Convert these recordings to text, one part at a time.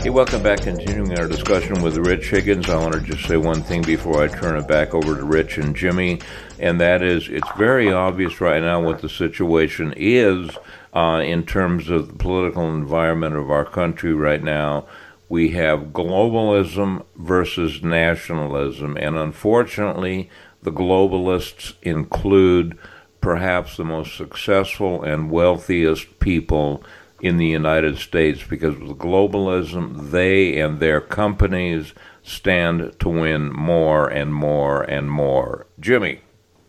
Hey, welcome back. Continuing our discussion with Rich Higgins. I want to just say one thing before I turn it back over to Rich and Jimmy, and that is it's very obvious right now what the situation is in terms of the political environment of our country right now. We have globalism versus nationalism, and unfortunately, the globalists include perhaps the most successful and wealthiest people in the United States, because with globalism, they and their companies stand to win more and more and more. Jimmy.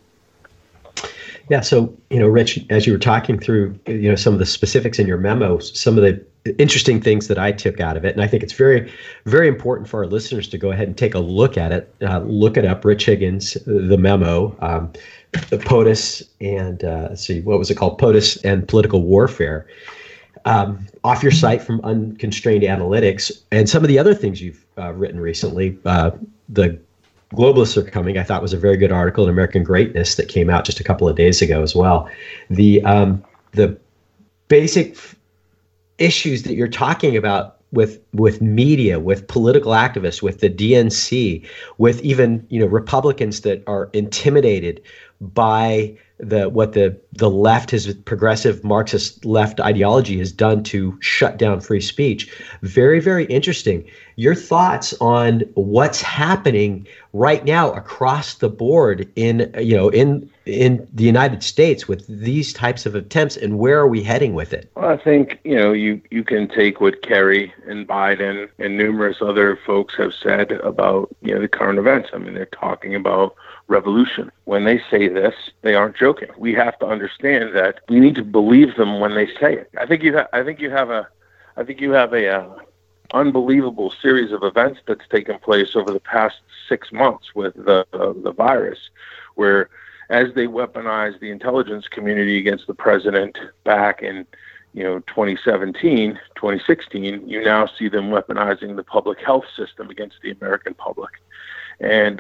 Yeah, so, Rich, as you were talking through, some of the specifics in your memo, some of the interesting things that I took out of it, and I think it's very, very important for our listeners to go ahead and take a look at it, look it up, Rich Higgins, the memo, the POTUS, and let's see, what was it called? POTUS and Political Warfare. Off your site from Unconstrained Analytics, and some of the other things you've written recently. The Globalists Are Coming, I thought, was a very good article in American Greatness that came out just a couple of days ago as well. The basic issues that you're talking about with media, with political activists, with the DNC, with even Republicans that are intimidated by what the left, his progressive Marxist left ideology has done to shut down free speech. Very, very interesting. Your thoughts on what's happening right now across the board in the United States with these types of attempts, and where are we heading with it? Well, I think you can take what Kerry and Biden and numerous other folks have said about the current events. I mean, they're talking about revolution. When they say this, they aren't joking. We have to understand that we need to believe them when they say it. I think you have a unbelievable series of events that's taken place over the past 6 months with the virus, where as they weaponize the intelligence community against the president back in 2017, 2016, you now see them weaponizing the public health system against the American public. And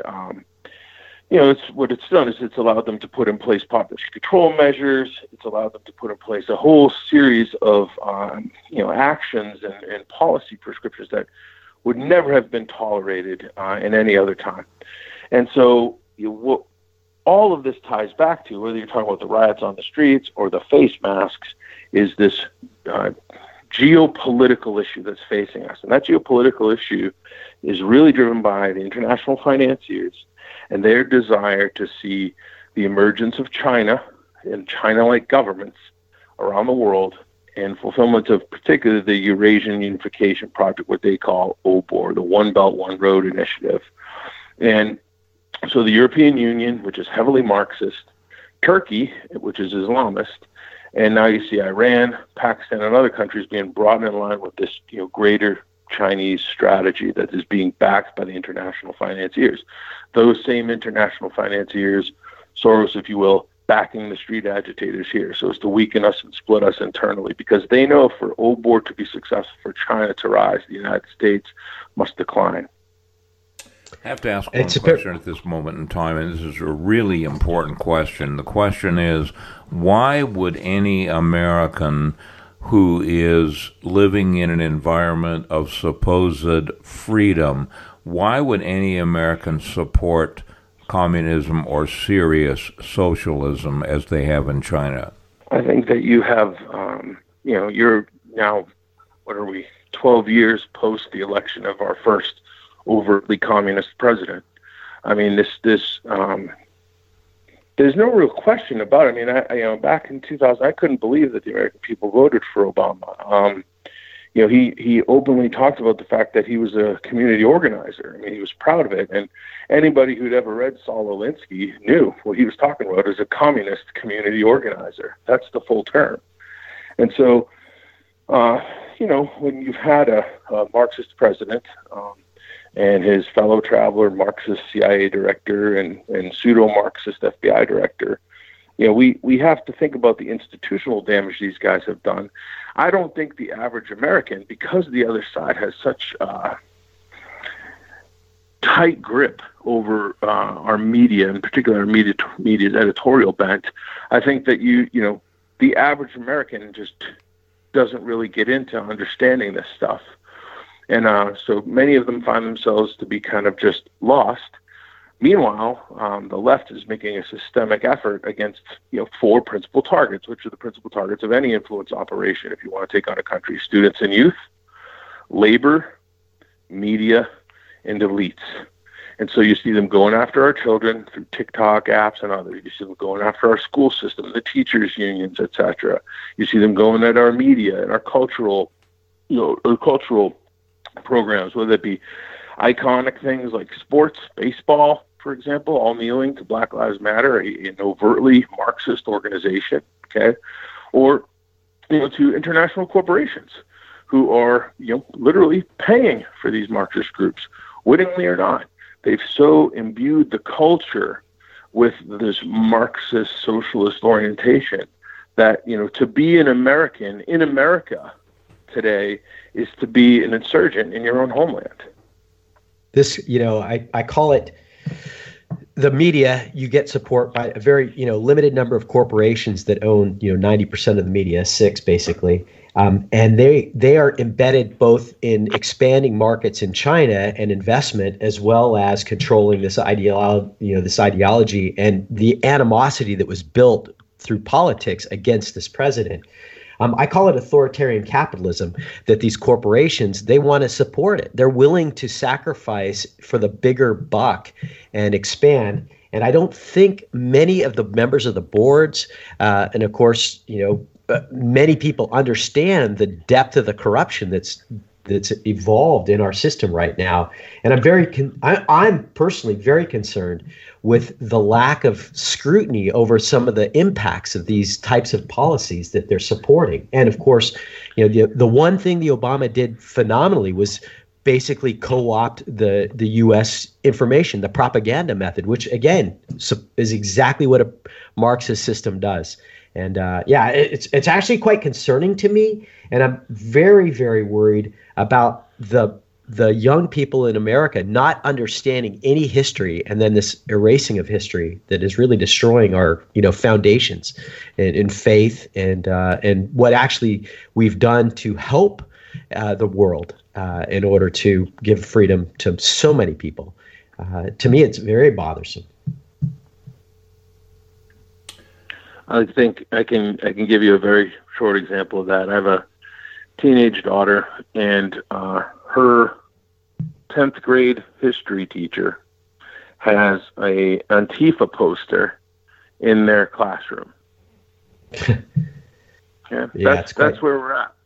it's done is it's allowed them to put in place population control measures. It's allowed them to put in place a whole series of, actions and policy prescriptions that would never have been tolerated in any other time. And so all of this ties back to, whether you're talking about the riots on the streets or the face masks, is this geopolitical issue that's facing us. And that geopolitical issue is really driven by the international financiers and their desire to see the emergence of China and China-like governments around the world and fulfillment of particularly the Eurasian Unification Project, what they call OBOR, the One Belt, One Road Initiative. And so the European Union, which is heavily Marxist, Turkey, which is Islamist, and now you see Iran, Pakistan, and other countries being brought in line with this greater Chinese strategy that is being backed by the international financiers. Those same international financiers, Soros, if you will, backing the street agitators here, so as to weaken us and split us internally, because they know for OBOR to be successful, for China to rise, the United States must decline. I have to ask one question at this moment in time, and this is a really important question. The question is, why would any American who is living in an environment of supposed freedom, why would any American support communism or serious socialism as they have in China? I think that you have, you're now, 12 years post the election of our first overtly communist president. I mean, there's no real question about it. I mean, back in 2000, I couldn't believe that the American people voted for Obama. He openly talked about the fact that he was a community organizer. I mean, he was proud of it. And anybody who'd ever read Saul Alinsky knew what he was talking about as a communist community organizer. That's the full term. And so, when you've had a Marxist president, and his fellow traveler, Marxist CIA director and pseudo-Marxist FBI director, we have to think about the institutional damage these guys have done. I don't think the average American, because the other side has such tight grip over our media, in particular our media's editorial bent, I think that the average American just doesn't really get into understanding this stuff. And so many of them find themselves to be kind of just lost. Meanwhile, the left is making a systemic effort against, 4 principal targets, which are the principal targets of any influence operation if you want to take on a country: students and youth, labor, media, and elites. And so you see them going after our children through TikTok apps and others. You see them going after our school system, the teachers unions, etc. You see them going at our media and our cultural, cultural programs, whether it be iconic things like sports, baseball, for example, all kneeling to Black Lives Matter, an overtly Marxist organization, okay, or to international corporations who are literally paying for these Marxist groups, wittingly or not. They've so imbued the culture with this Marxist socialist orientation that, to be an American in America today is to be an insurgent in your own homeland. This, I call it the media. You get support by a very, limited number of corporations that own, 90% of the media, 6 basically. And they are embedded both in expanding markets in China and investment, as well as controlling this ideology and the animosity that was built through politics against this president. I call it authoritarian capitalism, that these corporations, they want to support it. They're willing to sacrifice for the bigger buck and expand. And I don't think many of the members of the boards, and of course, many people understand the depth of the corruption that's evolved in our system right now. And I'm personally very concerned with the lack of scrutiny over some of the impacts of these types of policies that they're supporting. And of course, the one thing the Obama did phenomenally was basically co-opt the U.S. information, the propaganda method, which again is exactly what a Marxist system does. And it's actually quite concerning to me, and I'm very, very worried about the young people in America not understanding any history, and then this erasing of history that is really destroying our foundations in faith and what actually we've done to help the world in order to give freedom to so many people. To me, it's very bothersome. I think I can give you a very short example of that. I have a teenage daughter, and her 10th grade history teacher has a Antifa poster in their classroom. That's where we're at.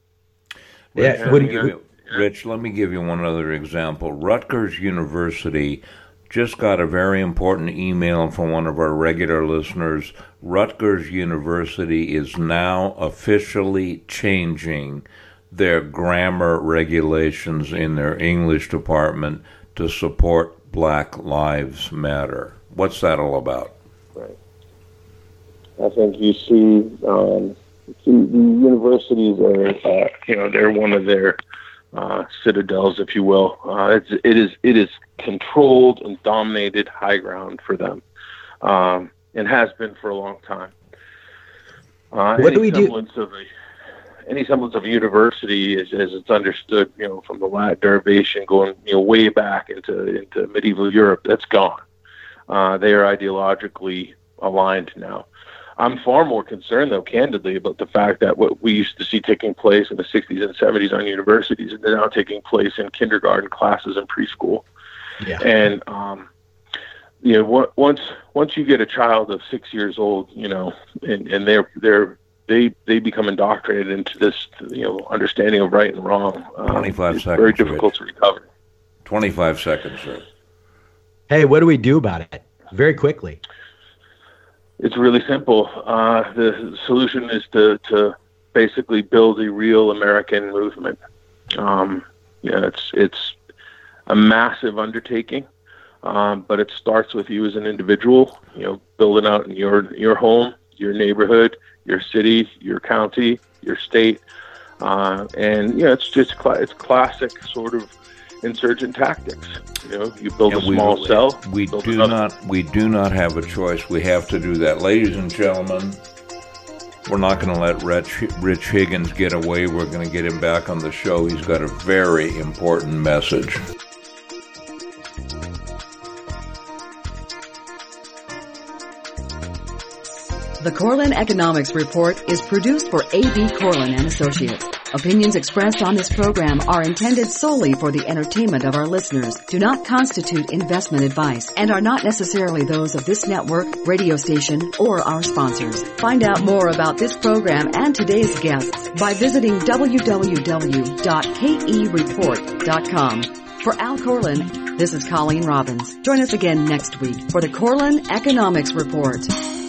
Rich, let me give you one other example. Rutgers University just got a very important email from one of our regular listeners. Rutgers University is now officially changing their grammar regulations in their English department to support Black Lives Matter. What's that all about? Right. I think you see the universities are, they're one of their citadels, if you will. It is controlled and dominated high ground for them, and has been for a long time. What do we do? Any semblance of a university, as it's understood, from the Latin derivation going, way back into medieval Europe, that's gone. They are ideologically aligned now. I'm far more concerned, though, candidly, about the fact that what we used to see taking place in the 60s and 70s on universities is now taking place in kindergarten classes and preschool. Yeah. And once you get a child of 6 years old, and they become indoctrinated into this, understanding of right and wrong. 25 it's seconds. Very difficult to recover. 25 seconds, sir. Hey, what do we do about it? Very quickly. It's really simple. The solution is to basically build a real American movement. It's a massive undertaking, but it starts with you as an individual. Building out in your home, your neighborhood, your city, your county, your state, and it's classic sort of insurgent tactics. You build a small cell. We do not have a choice. We have to do that, ladies and gentlemen. We're not going to let Rich Higgins get away. We're going to get him back on the show. He's got a very important message. The Corlin Economics Report is produced for A.B. Corlin and Associates. Opinions expressed on this program are intended solely for the entertainment of our listeners, do not constitute investment advice, and are not necessarily those of this network, radio station, or our sponsors. Find out more about this program and today's guests by visiting www.kereport.com. For Al Corlin, this is Colleen Robbins. Join us again next week for the Corlin Economics Report.